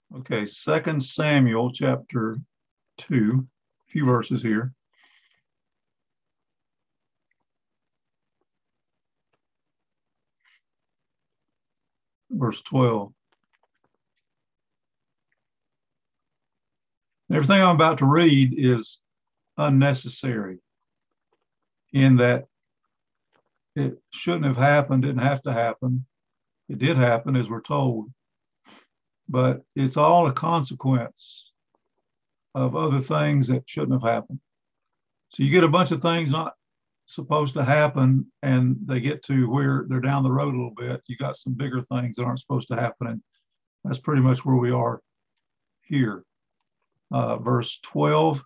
Okay, Second Samuel chapter 2, a few verses here. Verse 12. Everything I'm about to read is unnecessary in that it shouldn't have happened, didn't have to happen. It did happen, as we're told, but it's all a consequence of other things that shouldn't have happened. So you get a bunch of things not supposed to happen, and they get to where they're down the road a little bit. You got some bigger things that aren't supposed to happen, and that's pretty much where we are here. Verse 12,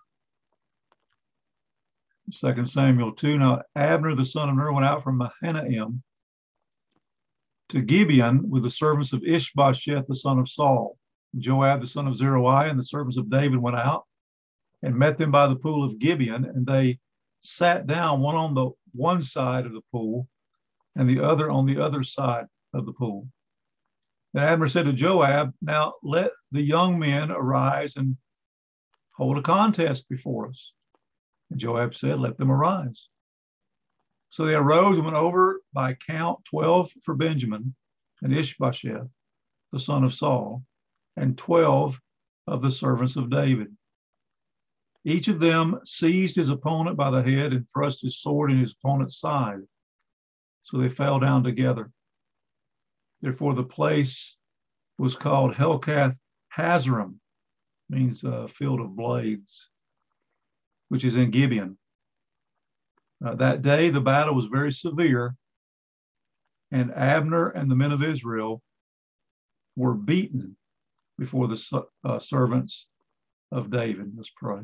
2 Samuel 2. Now Abner the son of Ner went out from Mahanaim to Gibeon with the servants of Ishbosheth the son of Saul. Joab the son of Zeruiah and the servants of David went out and met them by the pool of Gibeon, and they sat down, one on the one side of the pool and the other on the other side of the pool. Then Abner said to Joab, now let the young men arise and hold a contest before us. And Joab said, let them arise. So they arose and went over by count 12 for Benjamin and Ishbosheth, the son of Saul, and 12 of the servants of David. Each of them seized his opponent by the head and thrust his sword in his opponent's side. So they fell down together. Therefore, the place was called Helkath Hazarim, means field of blades, which is in Gibeon. That day, the battle was very severe, and Abner and the men of Israel were beaten before the servants of David. Let's pray.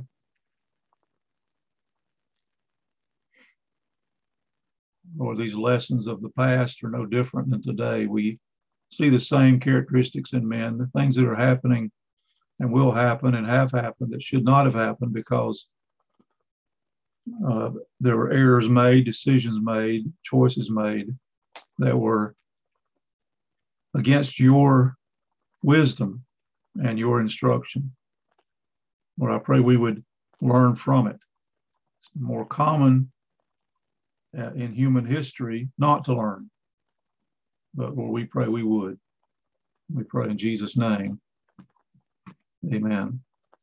Lord, these lessons of the past are no different than today. We see the same characteristics in men, the things that are happening and will happen and have happened that should not have happened because there were errors made, decisions made, choices made that were against your wisdom and your instruction. Lord, I pray we would learn from it. It's more common in human history not to learn, but Lord, we pray we would. We pray in Jesus' name. Amen.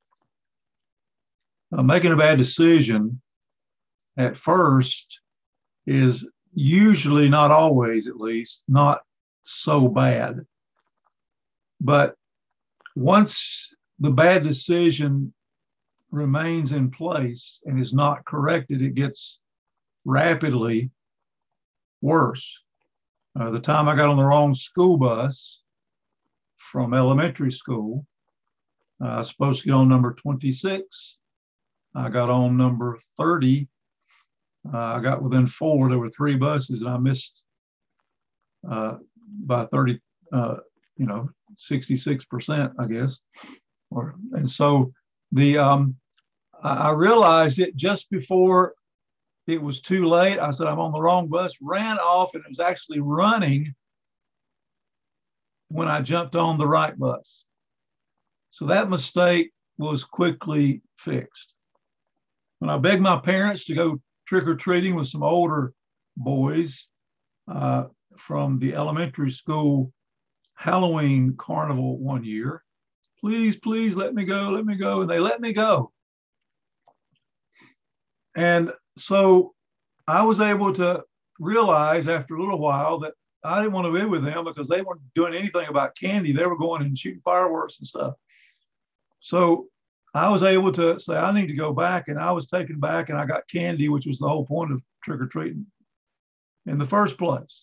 Making a bad decision at first is usually, not always at least, not so bad. But once the bad decision remains in place and is not corrected, it gets rapidly worse. The time I got on the wrong school bus from elementary school, I was supposed to get on number 26. I got on number 30. I got within 4. There were 3 buses, and I missed by 30, 66%, I guess. And so I realized it just before it was too late. I said, I'm on the wrong bus, ran off, and it was actually running when I jumped on the right bus. So that mistake was quickly fixed. When I begged my parents to go trick-or-treating with some older boys from the elementary school Halloween carnival one year, please, let me go. And they let me go. And so I was able to realize after a little while that I didn't want to be with them because they weren't doing anything about candy. They were going and shooting fireworks and stuff. So I was able to say, I need to go back. And I was taken back and I got candy, which was the whole point of trick-or-treating in the first place.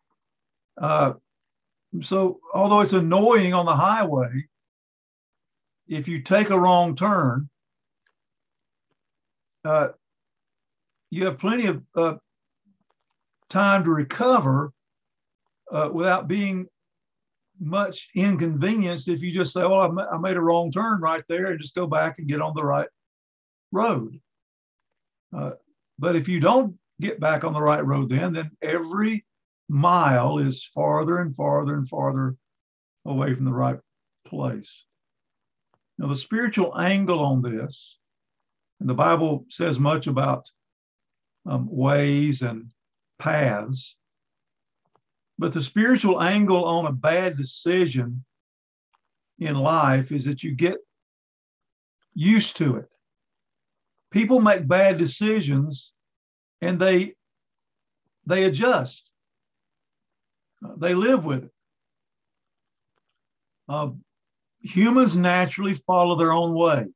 So although it's annoying on the highway, if you take a wrong turn, you have plenty of time to recover without being much inconvenienced if you just say, oh, I made a wrong turn right there, and just go back and get on the right road. But if you don't get back on the right road, then every mile is farther and farther and farther away from the right place. Now, the spiritual angle on this, and the Bible says much about ways and paths, but the spiritual angle on a bad decision in life is that you get used to it. People make bad decisions and they adjust. They live with it. Humans naturally follow their own way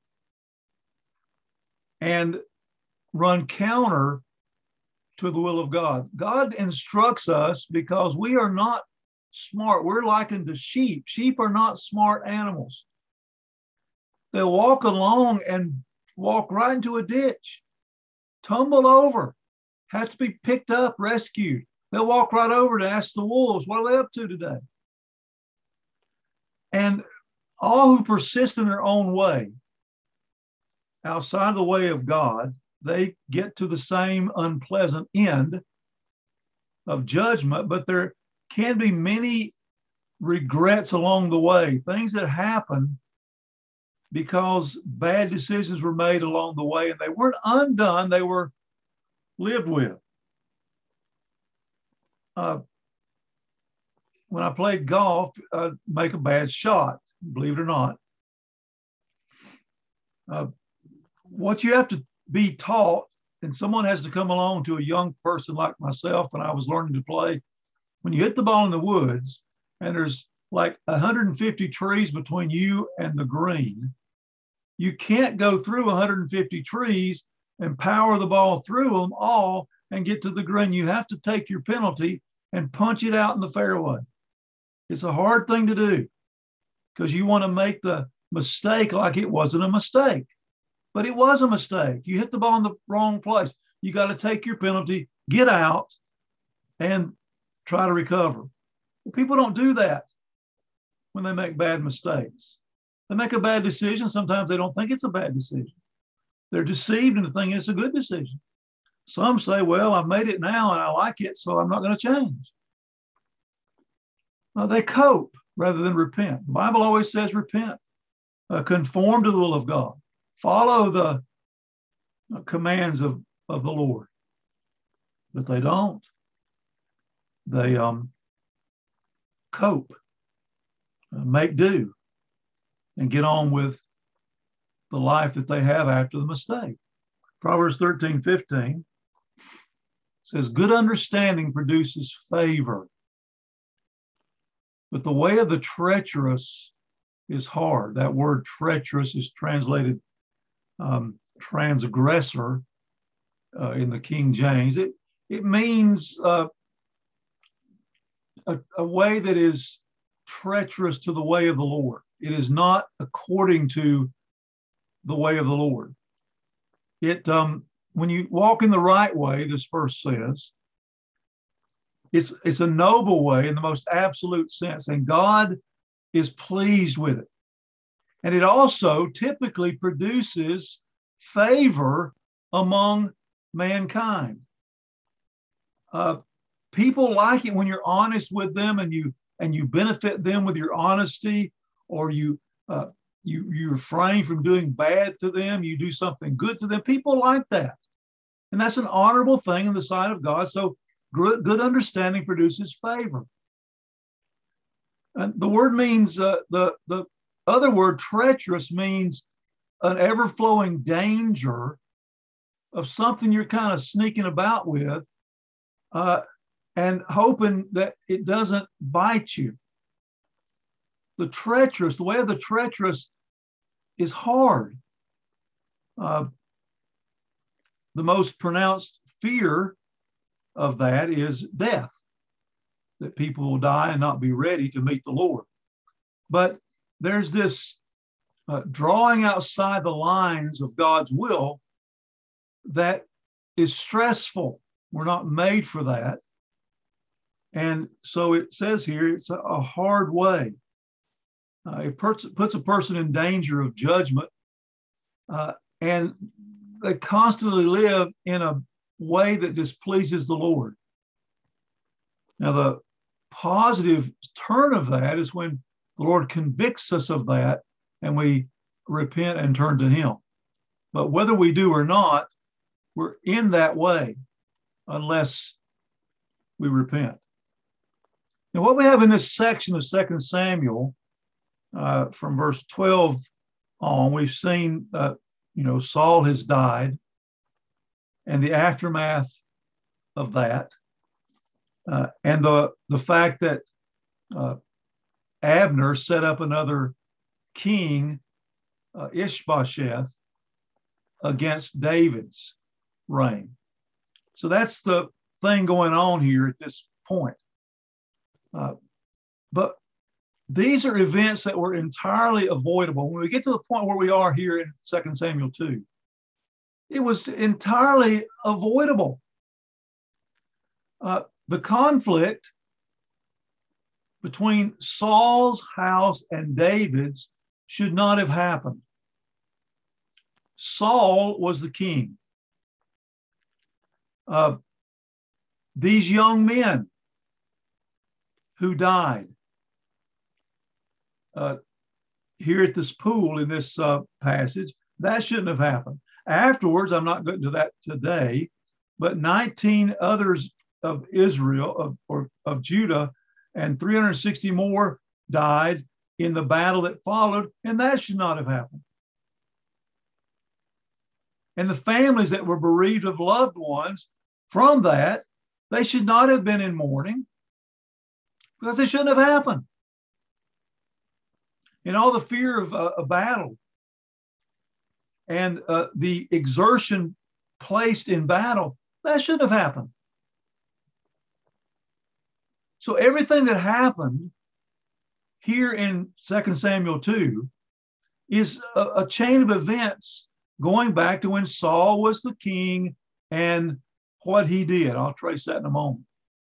and run counter to the will of God. God instructs us because we are not smart. We're likened to sheep. Sheep are not smart animals. They'll walk along and walk right into a ditch, tumble over, have to be picked up, rescued. They'll walk right over to ask the wolves, what are they up to today? And all who persist in their own way, outside the way of God, they get to the same unpleasant end of judgment, but there can be many regrets along the way, things that happen because bad decisions were made along the way and they weren't undone, they were lived with. When I played golf, I'd make a bad shot, believe it or not. What you have to be taught, and someone has to come along to a young person like myself when I was learning to play, when you hit the ball in the woods and there's like 150 trees between you and the green, you can't go through 150 trees and power the ball through them all and get to the green. You have to take your penalty and punch it out in the fairway. It's a hard thing to do because you want to make the mistake like it wasn't a mistake. But it was a mistake. You hit the ball in the wrong place. You got to take your penalty, get out, and try to recover. Well, people don't do that when they make bad mistakes. They make a bad decision. Sometimes they don't think it's a bad decision. They're deceived into thinking it's a good decision. Some say, well, I've made it now and I like it, so I'm not going to change. They cope rather than repent. The Bible always says repent, conform to the will of God. Follow the commands of the Lord. But they don't. They cope, make do, and get on with the life that they have after the mistake. Proverbs 13:15 says, good understanding produces favor, but the way of the treacherous is hard. That word treacherous is translated transgressor in the King James. It means a way that is treacherous to the way of the Lord. It is not according to the way of the Lord. When you walk in the right way, this verse says, it's a noble way in the most absolute sense, and God is pleased with it. And it also typically produces favor among mankind. People like it when you're honest with them and you benefit them with your honesty, or you refrain from doing bad to them, you do something good to them. People like that. And that's an honorable thing in the sight of God. So good understanding produces favor. And the word means, the other word, treacherous, means an ever-flowing danger of something you're kind of sneaking about with and hoping that it doesn't bite you. The way of the treacherous is hard. The most pronounced fear of that is death, that people will die and not be ready to meet the Lord. But there's this drawing outside the lines of God's will that is stressful. We're not made for that. And so it says here, it's a hard way. It puts a person in danger of judgment, and they constantly live in a way that displeases the Lord. Now, the positive turn of that is when the Lord convicts us of that and we repent and turn to him. But whether we do or not, we're in that way unless we repent. Now, what we have in this section of 2 Samuel, from verse 12 on, we've seen, Saul has died and the aftermath of that, and the fact that Abner set up another king, Ishbosheth, against David's reign. So that's the thing going on here at this point. But these are events that were entirely avoidable. When we get to the point where we are here in 2 Samuel 2, it was entirely avoidable. The conflict between Saul's house and David's should not have happened. Saul was the king. These young men who died here at this pool in this passage, that shouldn't have happened. Afterwards, I'm not going to that today, but 19 others of Israel, of Judah, and 360 more died in the battle that followed, and that should not have happened. And the families that were bereaved of loved ones from that, they should not have been in mourning because it shouldn't have happened. In all the fear of a battle and the exertion placed in battle, that shouldn't have happened. So everything that happened here in 2 Samuel 2 is a chain of events going back to when Saul was the king and what he did. I'll trace that in a moment.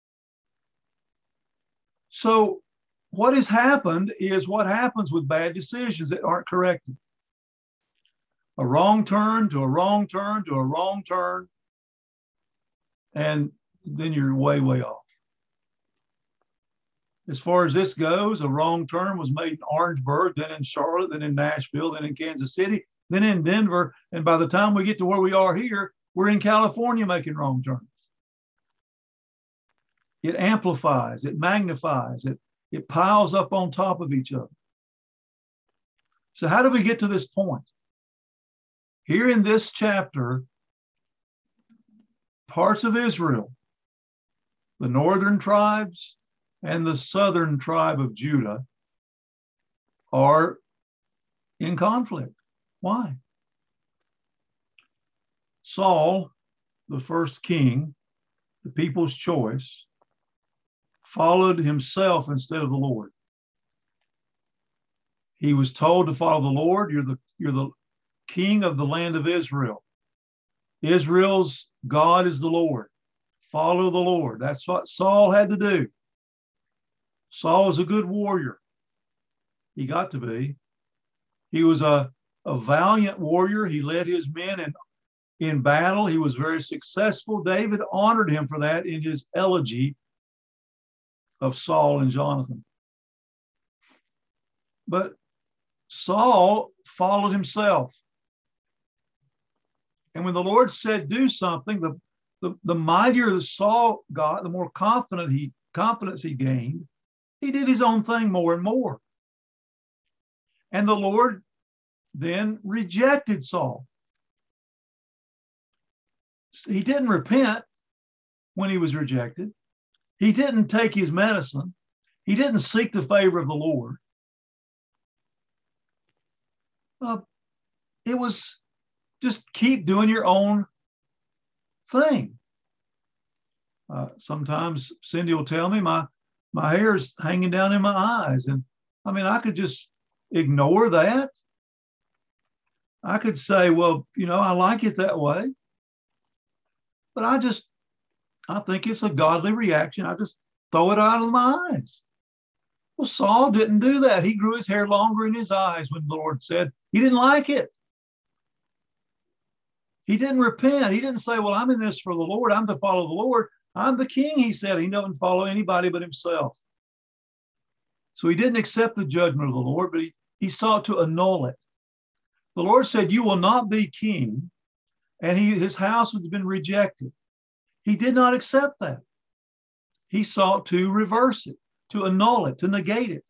So what has happened is what happens with bad decisions that aren't corrected. A wrong turn to a wrong turn to a wrong turn, and then you're way, way off. As far as this goes, a wrong turn was made in Orangeburg, then in Charlotte, then in Nashville, then in Kansas City, then in Denver. And by the time we get to where we are here, we're in California making wrong turns. It amplifies, it magnifies, it piles up on top of each other. So how do we get to this point? Here in this chapter, parts of Israel, the northern tribes and the southern tribe of Judah, are in conflict. Why? Saul, the first king, the people's choice, followed himself instead of the Lord. He was told to follow the Lord. You're the king of the land of Israel. Israel's God is the Lord. Follow the Lord. That's what Saul had to do. Saul was a good warrior. He got to be. He was a valiant warrior. He led his men in battle. He was very successful. David honored him for that in his elegy of Saul and Jonathan. But Saul followed himself. And when the Lord said, do something, the mightier the Saul got, the more confidence he gained. He did his own thing more and more. And the Lord then rejected Saul. He didn't repent when he was rejected. He didn't take his medicine. He didn't seek the favor of the Lord. It was just keep doing your own thing. Sometimes Cindy will tell me my hair's hanging down in my eyes. And I mean, I could just ignore that. I could say, well, I like it that way. But I think it's a godly reaction. I just throw it out of my eyes. Well, Saul didn't do that. He grew his hair longer in his eyes when the Lord said he didn't like it. He didn't repent. He didn't say, well, I'm in this for the Lord. I'm to follow the Lord. I'm the king, he said. He doesn't follow anybody but himself. So he didn't accept the judgment of the Lord, but he sought to annul it. The Lord said, you will not be king, and his house has been rejected. He did not accept that. He sought to reverse it, to annul it, to negate it.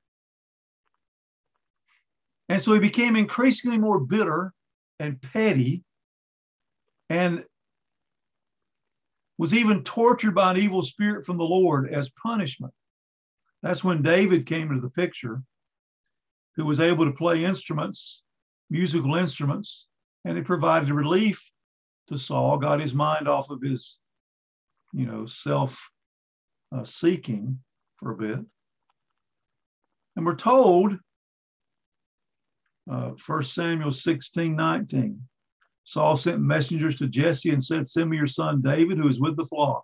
And so he became increasingly more bitter and petty, and was even tortured by an evil spirit from the Lord as punishment. That's when David came into the picture, who was able to play instruments, musical instruments, and it provided relief to Saul, got his mind off of his, self-seeking for a bit. And we're told, 1 Samuel 16:19, Saul sent messengers to Jesse and said, send me your son David, who is with the flock.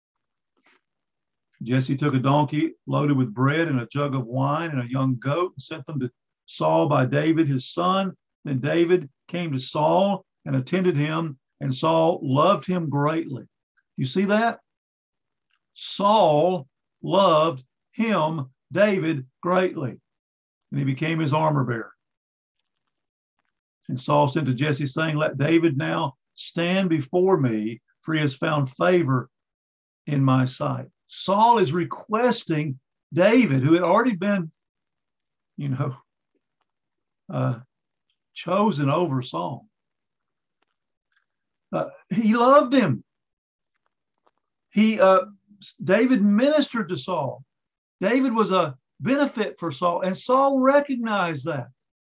Jesse took a donkey loaded with bread and a jug of wine and a young goat and sent them to Saul by David, his son. Then David came to Saul and attended him, and Saul loved him greatly. You see that? Saul loved him, David, greatly, and he became his armor bearer. And Saul sent to Jesse, saying, let David now stand before me, for he has found favor in my sight. Saul is requesting David, who had already been, chosen over Saul. He loved him. David ministered to Saul. David was a benefit for Saul, and Saul recognized that.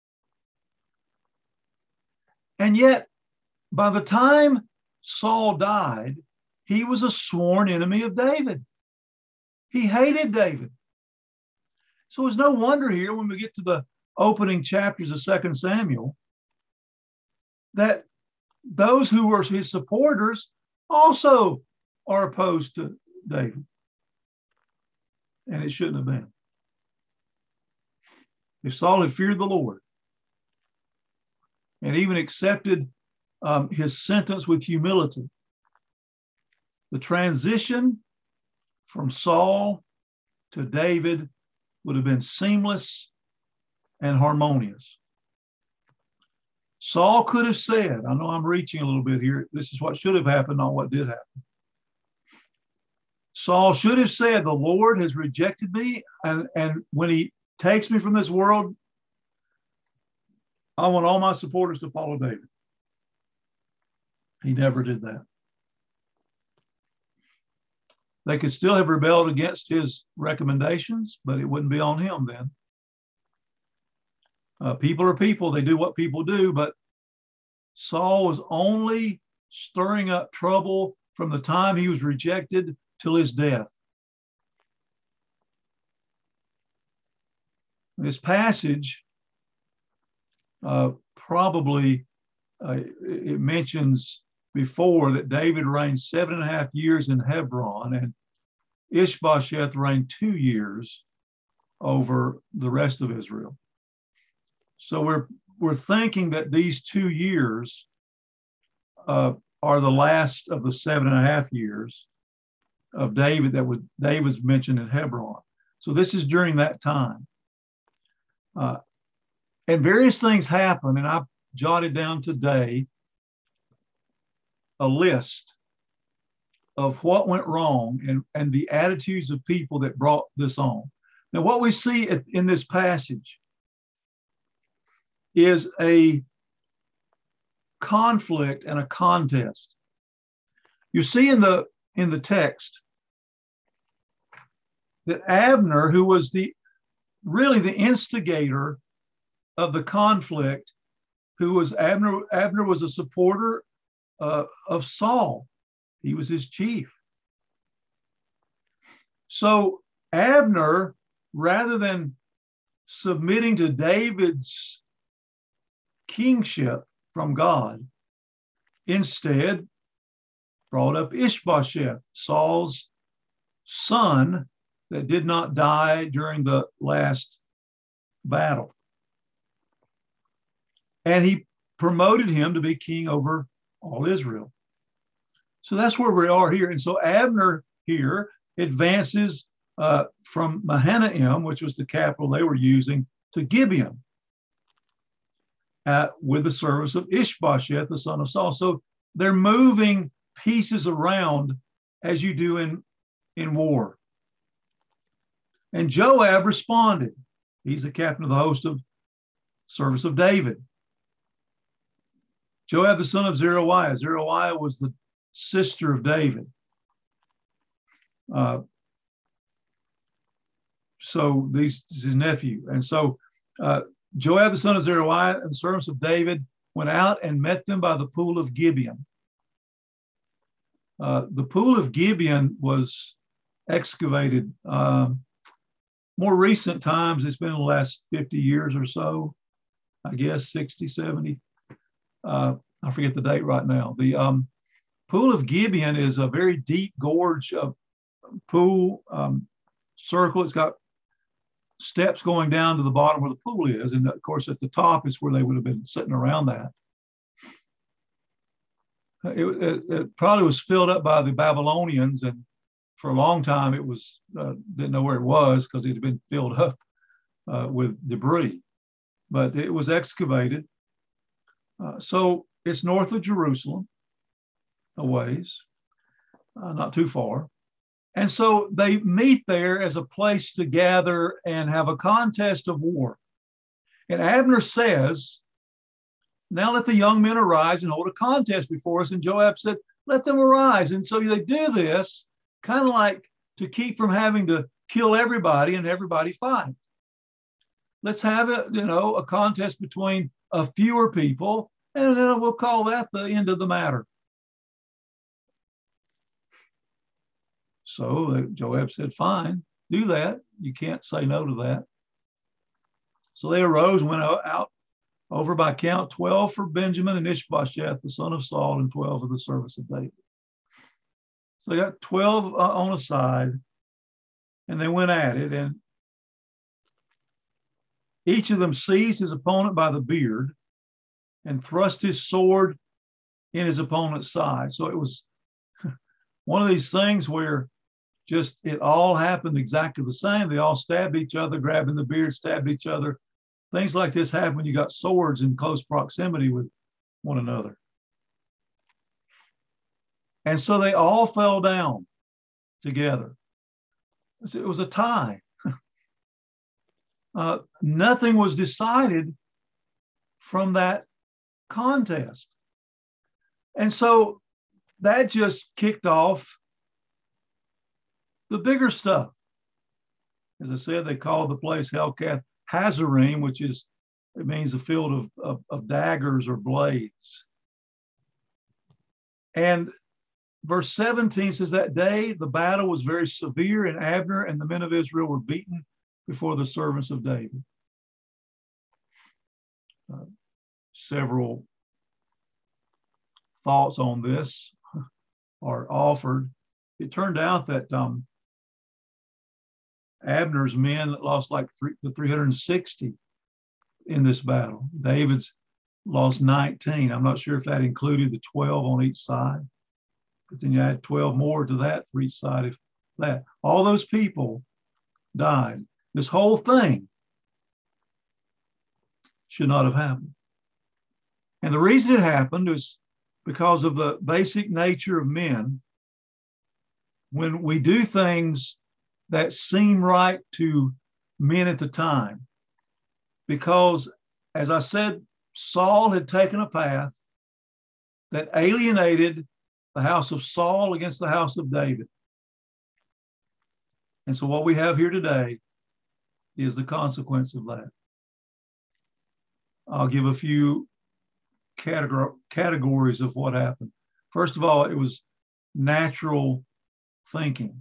And yet, by the time Saul died, he was a sworn enemy of David. He hated David. So it's no wonder here, when we get to the opening chapters of 2 Samuel, that those who were his supporters also are opposed to David. And it shouldn't have been. If Saul had feared the Lord and even accepted his sentence with humility, the transition from Saul to David would have been seamless and harmonious. Saul could have said, I know I'm reaching a little bit here, this is what should have happened, not what did happen. Saul should have said, the Lord has rejected me, and when he takes me from this world, I want all my supporters to follow David. He never did that. They could still have rebelled against his recommendations, but it wouldn't be on him then. People are people. They do what people do, but Saul was only stirring up trouble from the time he was rejected till his death. This passage probably it mentions before that David reigned 7.5 years in Hebron, and Ishbosheth reigned 2 years over the rest of Israel. So we're thinking that these 2 years are the last of the 7.5 years of David David's mentioned in Hebron. So this is during that time. And various things happen, and I've jotted down today a list of what went wrong and the attitudes of people that brought this on. Now, what we see in this passage is a conflict and a contest. You see in the text that Abner, who was really the instigator of the conflict, Abner was a supporter of Saul. He was his chief. So Abner, rather than submitting to David's kingship from God, instead brought up Ishbosheth, Saul's son that did not die during the last battle. And he promoted him to be king over all Israel. So that's where we are here. And so Abner here advances from Mahanaim, which was the capital they were using, to Gibeon. with the service of Ishbosheth, the son of Saul. So they're moving pieces around as you do in war. And Joab responded. He's the captain of the host of service of David. Joab, the son of Zeruiah. Zeruiah was the sister of David. So this is his nephew. And so Joab, the son of Zeruiah, and the servants of David went out and met them by the pool of Gibeon. The pool of Gibeon was excavated more recent times. It's been in the last 50 years or so, I guess 60, 70. I forget the date right now. The pool of Gibeon is a very deep gorge pool circle. It's got steps going down to the bottom where the pool is. And of course, at the top is where they would have been sitting around that. It probably was filled up by the Babylonians, and for a long time it was didn't know where it was because it had been filled up with debris. But it was excavated. So it's north of Jerusalem, a ways, not too far. And so they meet there as a place to gather and have a contest of war. And Abner says, now let the young men arise and hold a contest before us. And Joab said, let them arise. And so they do this kind of like to keep from having to kill everybody and everybody fight. Let's have a contest between a fewer people, and then we'll call that the end of the matter. So Joab said, fine, do that. You can't say no to that. So they arose and went out over by count 12 for Benjamin and Ishbosheth, the son of Saul, and 12 of the service of David. So they got 12 on a side, and they went at it. And each of them seized his opponent by the beard and thrust his sword in his opponent's side. So it was one of these things where just it all happened exactly the same. They all stabbed each other, grabbing the beard, stabbed each other. Things like this happen when you got swords in close proximity with one another. And so they all fell down together. It was a tie. Nothing was decided from that contest. And so that just kicked off the bigger stuff. As I said, they called the place Helkath Hazarim, which is, it means a field of daggers or blades. And verse 17 says, that day the battle was very severe, and Abner and the men of Israel were beaten before the servants of David. Several thoughts on this are offered. It turned out that Abner's men lost like 360 in this battle. David's lost 19. I'm not sure if that included the 12 on each side, but then you add 12 more to that for each side. If that, all those people died. This whole thing should not have happened. And the reason it happened is because of the basic nature of men. When we do things that seem right to men at the time, because, as I said, Saul had taken a path that alienated the house of Saul against the house of David. And so what we have here today is the consequence of that. I'll give a few categories of what happened. First of all, it was natural thinking,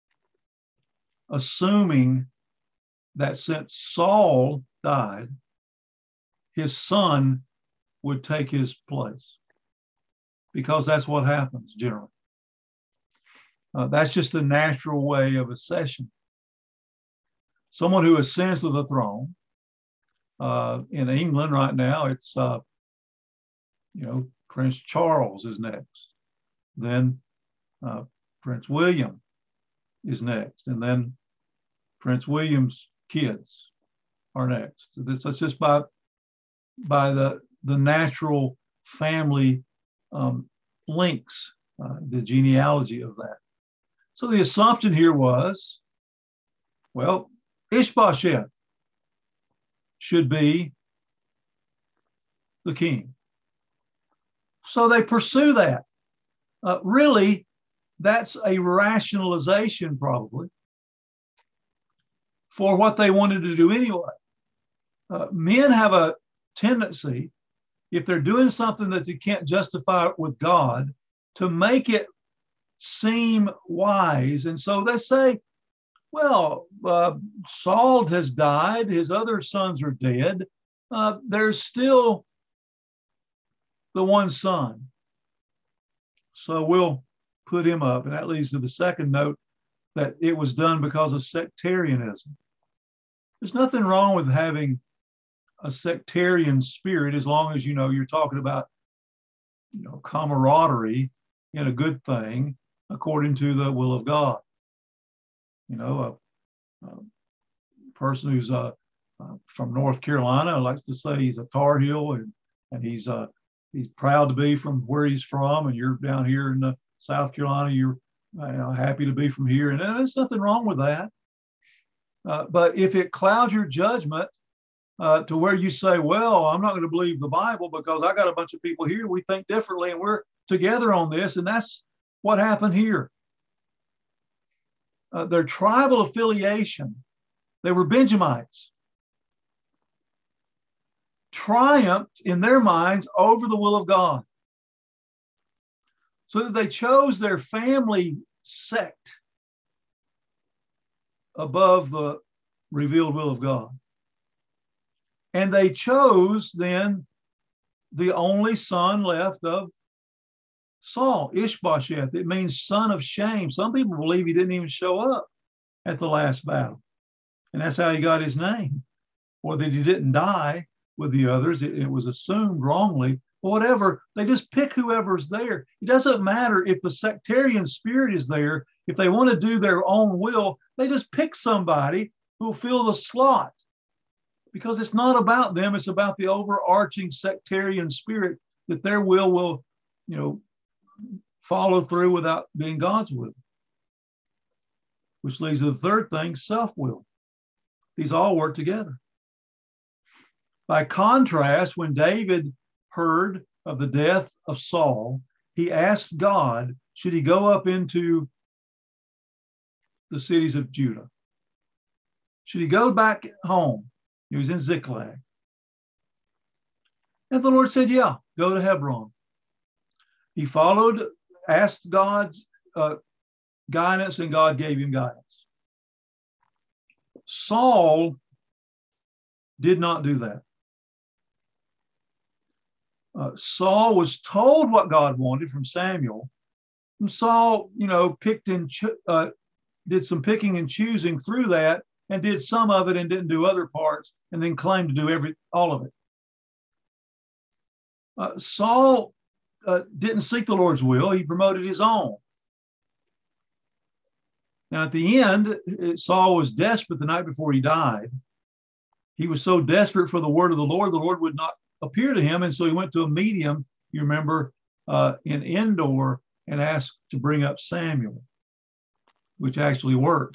assuming that since Saul died, his son would take his place, because that's what happens generally. That's just the natural way of accession. Someone who ascends to the throne, in England right now, it's, Prince Charles is next. Then Prince William is next. And then Prince William's kids are next. That's just by the the natural family links, the genealogy of that. So the assumption here was, well, Ishbosheth should be the king. So they pursue that. Really, that's a rationalization probably for what they wanted to do anyway. Men have a tendency, if they're doing something that they can't justify with God, to make it seem wise. And so they say, well, Saul has died. His other sons are dead. There's still the one son. So we'll put him up. And that leads to the second note, that it was done because of sectarianism. There's nothing wrong with having a sectarian spirit as long as, you're talking about, camaraderie in a good thing according to the will of God. A person who's from North Carolina likes to say he's a Tar Heel, and he's proud to be from where he's from, and you're down here in South Carolina, you're happy to be from here, and there's nothing wrong with that. But if it clouds your judgment to where you say, well, I'm not going to believe the Bible because I got a bunch of people here, we think differently, and we're together on this, and that's what happened here. Their tribal affiliation, they were Benjamites, triumphed in their minds over the will of God. So that they chose their family sect above the revealed will of God. And they chose then the only son left of Saul, Ishbosheth. It means son of shame. Some people believe he didn't even show up at the last battle. And that's how he got his name. Or that he didn't die with the others. It was assumed wrongly. Whatever, they just pick whoever's there. It doesn't matter if the sectarian spirit is there. If they want to do their own will, they just pick somebody who will fill the slot. Because it's not about them, it's about the overarching sectarian spirit, that their will, follow through without being God's will. Which leads to the third thing, self-will. These all work together. By contrast, when David heard of the death of Saul, he asked God, should he go up into the cities of Judah? Should he go back home? He was in Ziklag. And the Lord said, yeah, go to Hebron. He asked God's guidance, and God gave him guidance. Saul did not do that. Saul was told what God wanted from Samuel. And Saul, picked and did some picking and choosing through that, and did some of it and didn't do other parts, and then claimed to do all of it. Saul didn't seek the Lord's will. He promoted his own. Now, at the end, Saul was desperate the night before he died. He was so desperate for the word of the Lord would not appear to him. And so he went to a medium, you remember, in Endor, and asked to bring up Samuel, which actually worked.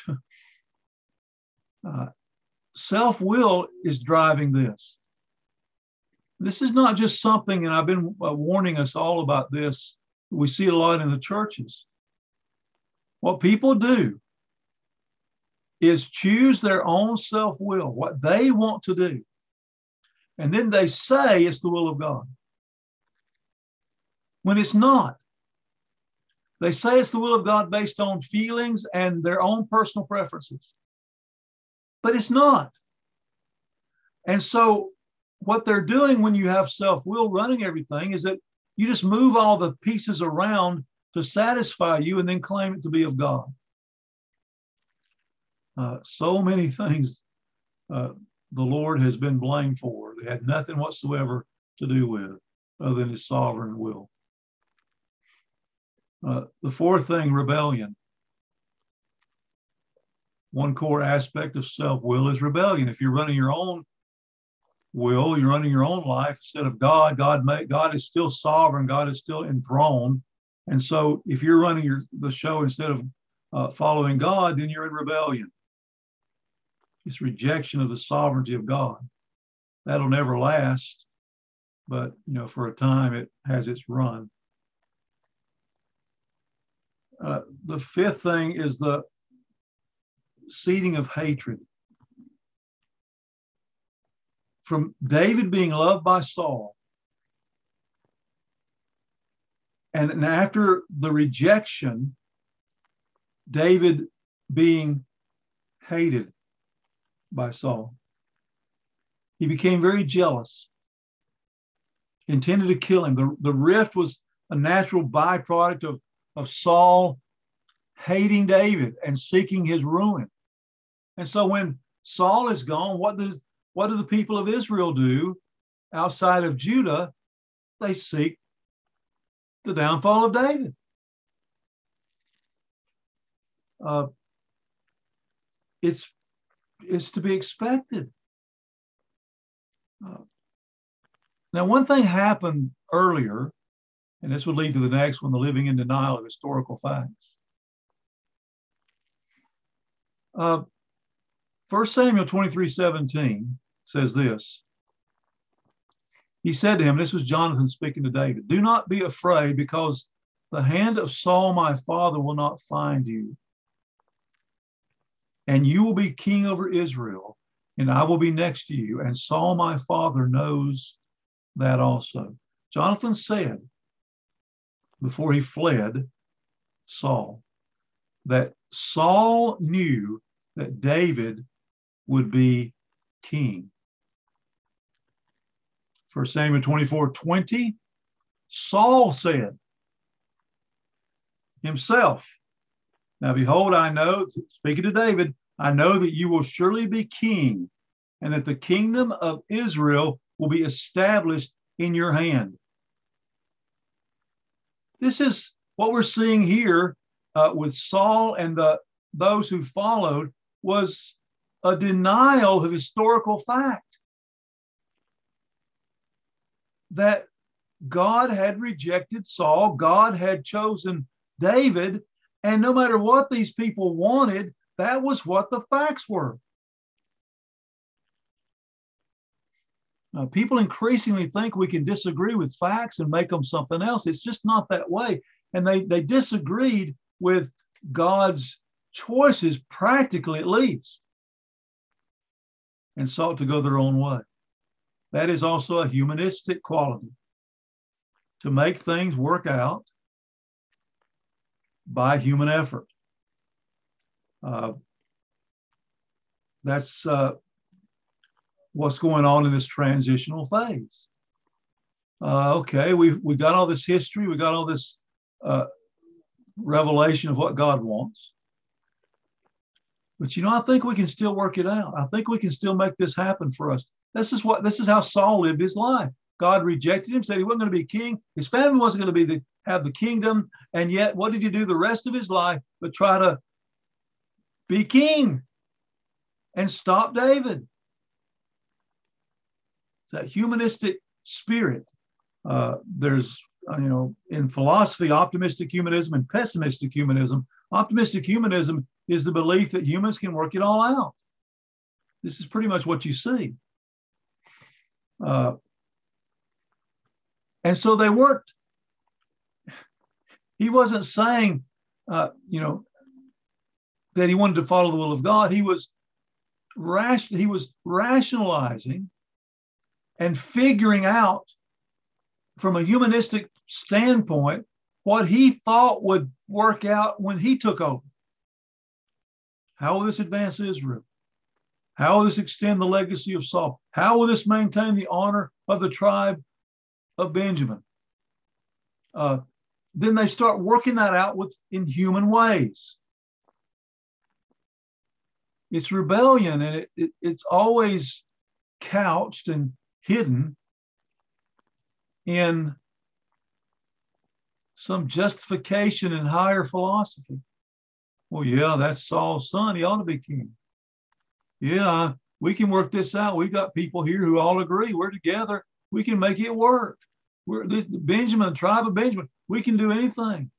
Self-will is driving this. This is not just something, and I've been warning us all about this. We see it a lot in the churches. What people do is choose their own self-will, what they want to do. And then they say it's the will of God, when it's not. They say it's the will of God based on feelings and their own personal preferences. But it's not. And so what they're doing when you have self-will running everything is that you just move all the pieces around to satisfy you and then claim it to be of God. So many things the Lord has been blamed for. They had nothing whatsoever to do with other than his sovereign will. The fourth thing, rebellion. One core aspect of self-will is rebellion. If you're running your own will. You're running your own life instead of God. God is still sovereign. God is still enthroned. And so if you're running the show instead of following God, then you're in rebellion. It's rejection of the sovereignty of God. That'll never last, but for a time it has its run. The fifth thing is the seeding of hatred. From David being loved by Saul, and after the rejection, David being hated by Saul, he became very jealous, intended to kill him. The rift was a natural byproduct of Saul hating David and seeking his ruin. And so when Saul is gone, what do the people of Israel do outside of Judah? They seek the downfall of David. It's to be expected. Now, one thing happened earlier, and this would lead to the next one, the living in denial of historical facts. 1 Samuel 23:17 says this. He said to him, this was Jonathan speaking to David, "Do not be afraid, because the hand of Saul my father will not find you. And you will be king over Israel, and I will be next to you. And Saul my father knows that also." Jonathan said, before he fled Saul, that Saul knew that David would be king. 1 Samuel 24:20, Saul said himself, "Now behold, I know," speaking to David, "I know that you will surely be king, and that the kingdom of Israel will be established in your hand." This is what we're seeing here with Saul and those who followed, was a denial of historical fact. That God had rejected Saul, God had chosen David, and no matter what these people wanted, that was what the facts were. People increasingly think we can disagree with facts and make them something else. It's just not that way. And they disagreed with God's choices, practically at least, and sought to go their own way. That is also a humanistic quality, to make things work out by human effort. That's what's going on in this transitional phase. Okay, we got all this history, we got all this revelation of what God wants. But I think we can still work it out. I think we can still make this happen for us. This is how Saul lived his life. God rejected him, said he wasn't going to be king. His family wasn't going to be have the kingdom. And yet, what did he do the rest of his life but try to be king and stop David? It's that humanistic spirit. There's, in philosophy, optimistic humanism and pessimistic humanism. Optimistic humanism is the belief that humans can work it all out. This is pretty much what you see. And so they worked. He wasn't saying, that he wanted to follow the will of God. He was rationalizing and figuring out from a humanistic standpoint what he thought would work out when he took over. How will this advance Israel? How will this extend the legacy of Saul? How will this maintain the honor of the tribe of Benjamin? Then they start working that out in human ways. It's rebellion, and it's always couched and hidden in some justification and higher philosophy. Well, yeah, that's Saul's son. He ought to be king. Yeah, We can work this out. We've got people here who all agree. We're together. We can make it work. We're this Benjamin, tribe of Benjamin. We can do anything.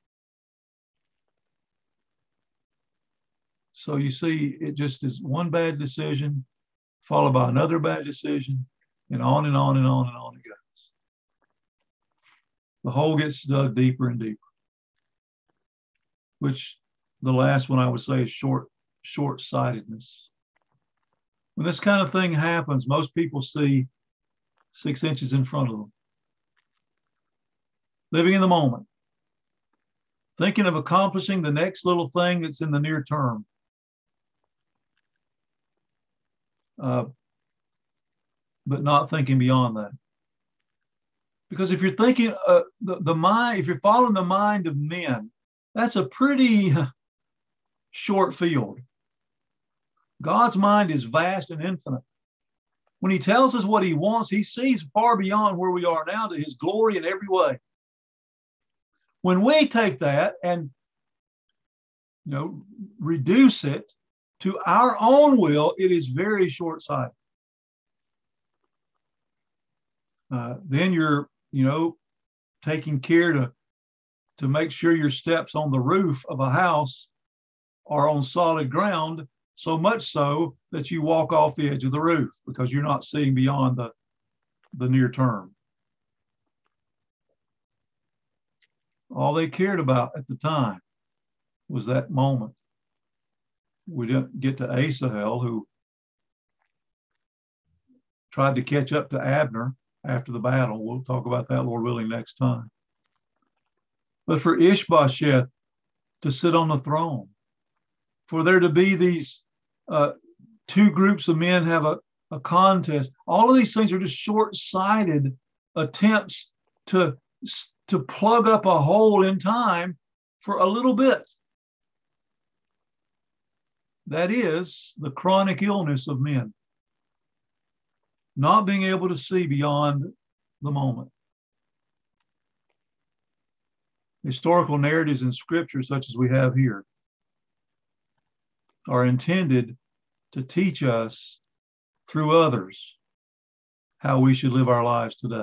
So you see, it just is one bad decision followed by another bad decision, and on and on and on and on it goes. The hole gets dug deeper and deeper, which the last one I would say is short-sightedness. When this kind of thing happens, most people see 6 inches in front of them. Living in the moment, thinking of accomplishing the next little thing that's in the near term. But not thinking beyond that. Because if you're thinking the mind, if you're following the mind of men, that's a pretty short field. God's mind is vast and infinite. When he tells us what he wants, he sees far beyond where we are now to his glory in every way. When we take that and reduce it to our own will, it is very short-sighted. Then you're, taking care to make sure your steps on the roof of a house are on solid ground, so much so that you walk off the edge of the roof because you're not seeing beyond the near term. All they cared about at the time was that moment. We didn't get to Asahel, who tried to catch up to Abner after the battle. We'll talk about that, Lord willing, next time. But for Ishbosheth to sit on the throne, for there to be these two groups of men have a contest, all of these things are just short-sighted attempts to plug up a hole in time for a little bit. That is the chronic illness of men, not being able to see beyond the moment. Historical narratives in Scripture, such as we have here, are intended to teach us through others how we should live our lives today.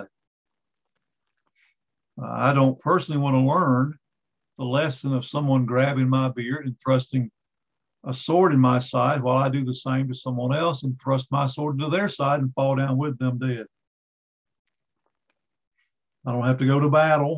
I don't personally want to learn the lesson of someone grabbing my beard and thrusting a sword in my side while I do the same to someone else and thrust my sword into their side and fall down with them dead. I don't have to go to battle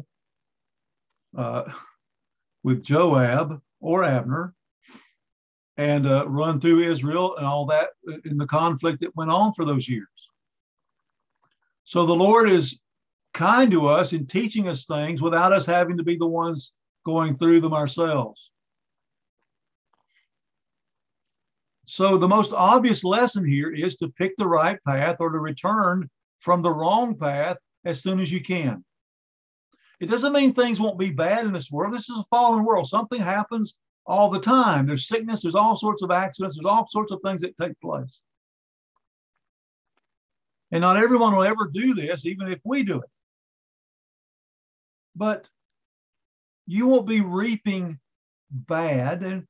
with Joab or Abner and run through Israel and all that in the conflict that went on for those years. So the Lord is kind to us in teaching us things without us having to be the ones going through them ourselves. So the most obvious lesson here is to pick the right path or to return from the wrong path as soon as you can. It doesn't mean things won't be bad in this world. This is a fallen world. Something happens all the time. There's sickness. There's all sorts of accidents. There's all sorts of things that take place. And not everyone will ever do this, even if we do it. But you won't be reaping bad and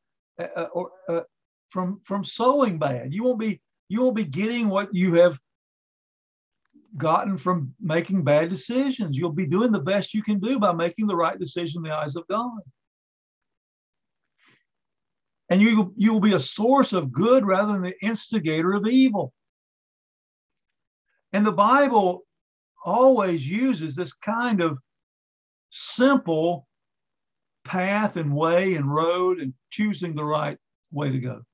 from sowing bad. You won't be getting what you have gotten from making bad decisions. You'll be doing the best you can do by making the right decision in the eyes of God. And you will be a source of good rather than the instigator of evil. And the Bible always uses this kind of simple path and way and road and choosing the right way to go.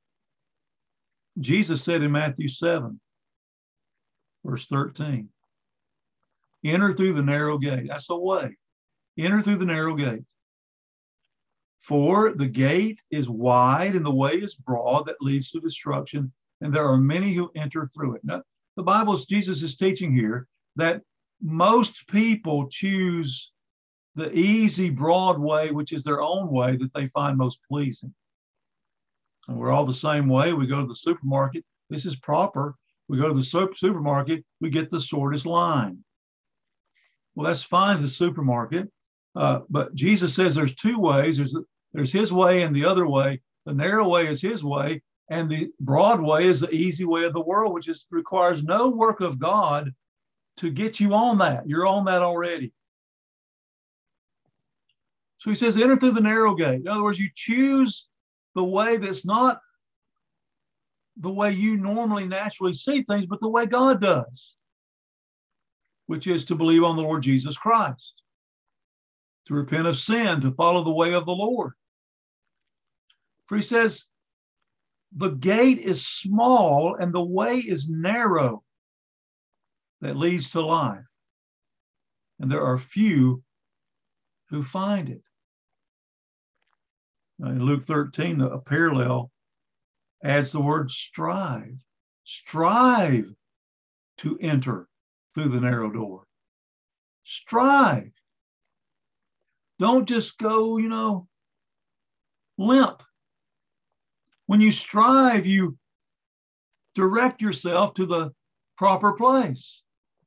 Jesus said in Matthew 7, verse 13, enter through the narrow gate. That's the way. Enter through the narrow gate. For the gate is wide and the way is broad that leads to destruction, and there are many who enter through it. Now, Jesus is teaching here that most people choose the easy, broad way, which is their own way that they find most pleasing. And we're all the same way. We go to the supermarket. This is proper. We go to the supermarket. We get the shortest line. Well, that's fine at the supermarket. But Jesus says there's two ways. There's his way and the other way. The narrow way is his way, And the broad way is the easy way of the world, which requires no work of God to get you on that. You're on that already. So he says, enter through the narrow gate. In other words, you choose the way that's not the way you normally naturally see things, but the way God does, which is to believe on the Lord Jesus Christ, to repent of sin, to follow the way of the Lord. For he says, the gate is small and the way is narrow that leads to life. And there are few who find it. In Luke 13, a parallel adds the word strive. Strive to enter through the narrow door. Strive. Don't just go, limp. When you strive, you direct yourself to the proper place.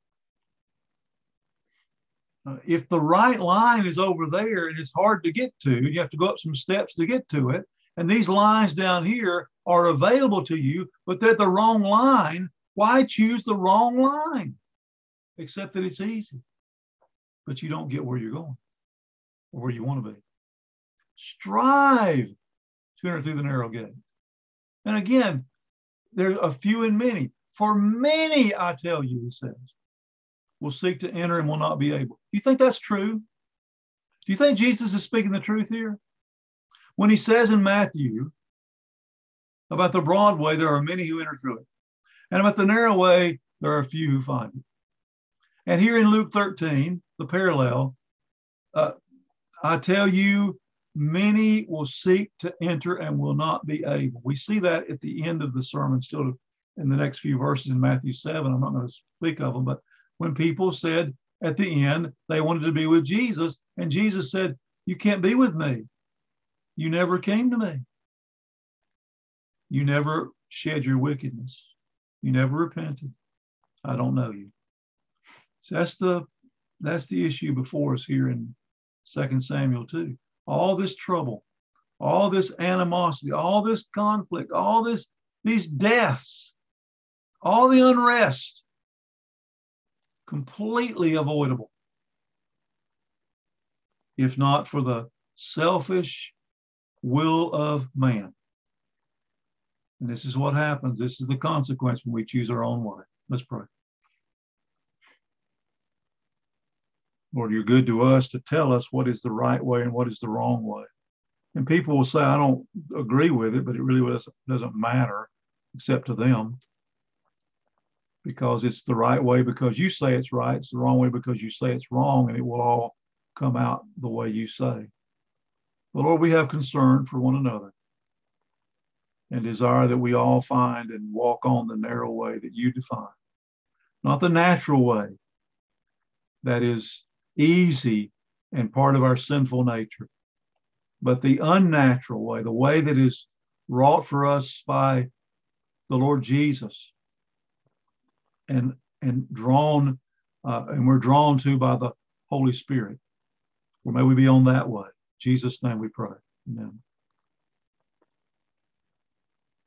If the right line is over there and it's hard to get to, you have to go up some steps to get to it. And these lines down here are available to you, but they're the wrong line. Why choose the wrong line? Except that it's easy, but you don't get where you're going or where you want to be. Strive to enter through the narrow gate. And again, there are a few and many. For many, I tell you, he says, will seek to enter and will not be able. Do you think that's true? Do you think Jesus is speaking the truth here? When he says in Matthew about the broad way, there are many who enter through it. And about the narrow way, there are a few who find it. And here in Luke 13, the parallel, I tell you, many will seek to enter and will not be able. We see that at the end of the sermon, still in the next few verses in Matthew 7. I'm not going to speak of them, but when people said at the end they wanted to be with Jesus, and Jesus said, you can't be with me. You never came to me. You never shed your wickedness. You never repented. I don't know you. So that's the issue before us here in 2 Samuel 2. All this trouble, all this animosity, all this conflict, all these deaths, all the unrest, completely avoidable, if not for the selfish will of man. And this is what happens. This is the consequence when we choose our own way. Let's pray. Lord, you're good to us to tell us what is the right way and what is the wrong way. And people will say, I don't agree with it, but it really doesn't matter except to them. Because it's the right way because you say it's right. It's the wrong way because you say it's wrong, and it will all come out the way you say. But Lord, we have concern for one another and desire that we all find and walk on the narrow way that you define. Not the natural way that is easy and part of our sinful nature, but the unnatural way, the way that is wrought for us by the Lord Jesus and drawn, and we're drawn to by the Holy Spirit. Or may we be on that way. In Jesus' name we pray. Amen.